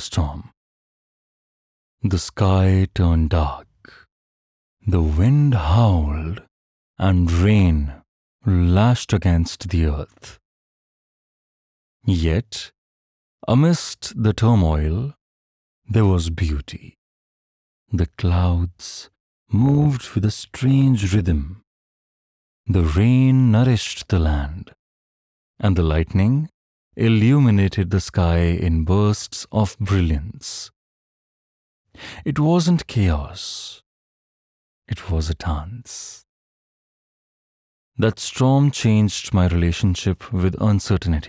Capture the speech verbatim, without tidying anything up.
storm. The sky turned dark. The wind howled and rain lashed against the earth. Yet, amidst the turmoil, there was beauty. The clouds moved with a strange rhythm. The rain nourished the land, and the lightning illuminated the sky in bursts of brilliance. It wasn't chaos. It was a dance. That storm changed my relationship with uncertainty.